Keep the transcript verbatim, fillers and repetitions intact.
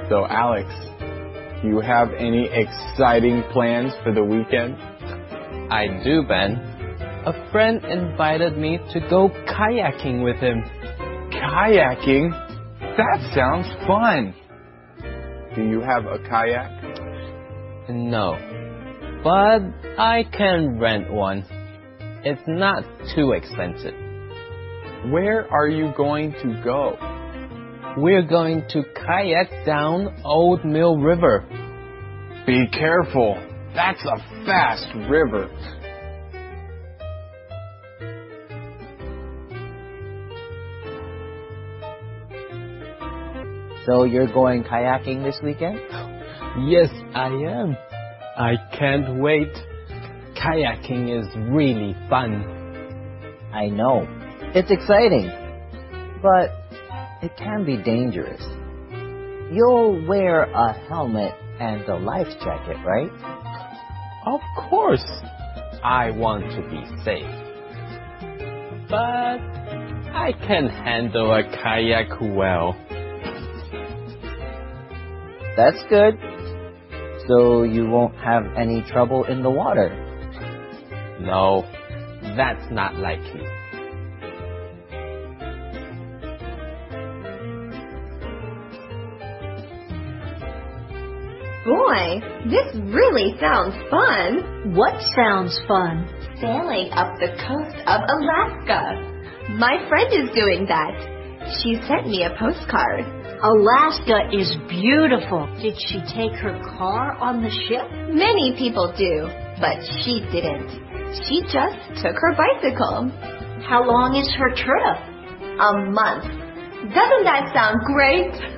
So Alex, do you have any exciting plans for the weekend? I do, Ben. A friend invited me to go kayaking with him. Kayaking? That sounds fun. Do you have a kayak? No, but I can rent one. It's not too expensive. Where are you going to go? We're going to kayak down Old Mill River. Be careful. That's a fast river. So you're going kayaking this weekend? Yes, I am. I can't wait. Kayaking is really fun. I know. It's exciting. But it can be dangerous. You'll wear a helmet and a life jacket, right? Of course. I want to be safe. But I can handle a kayak well. That's good. So you won't have any trouble in the water? No, that's not likely. Boy, this really sounds fun. What sounds fun? Sailing up the coast of Alaska. My friend is doing that. She sent me a postcard. Alaska is beautiful. Did she take her car on the ship? Many people do, but she didn't. She just took her bicycle. How long is her trip? A month. Doesn't that sound great?